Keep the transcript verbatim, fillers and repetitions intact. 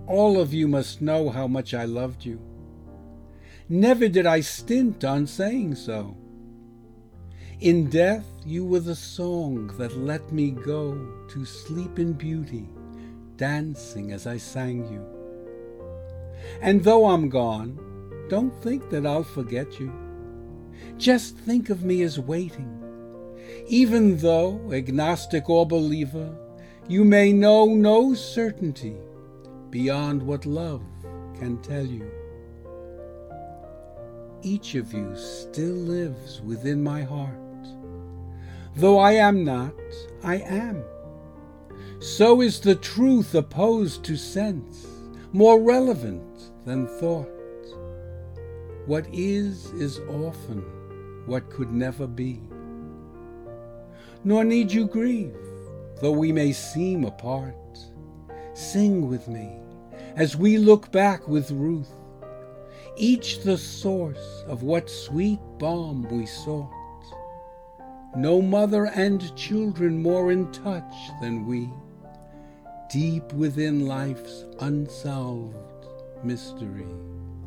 All of you must know how much I loved you. Never did I stint on saying so. In death you were the song that let me go to sleep in beauty, dancing as I sang you. And though I'm gone, don't think that I'll forget you. Just think of me as waiting. Even though, agnostic or believer, you may know no certainty beyond what love can tell you. Each of you still lives within my heart. Though I am not, I am. So is the truth opposed to sense, more relevant than thought. What is, is often what could never be. Nor need you grieve, though we may seem apart. Sing with me as we look back with Ruth, each the source of what sweet balm we sought. No mother and children more in touch than we, deep within life's unsolved mystery.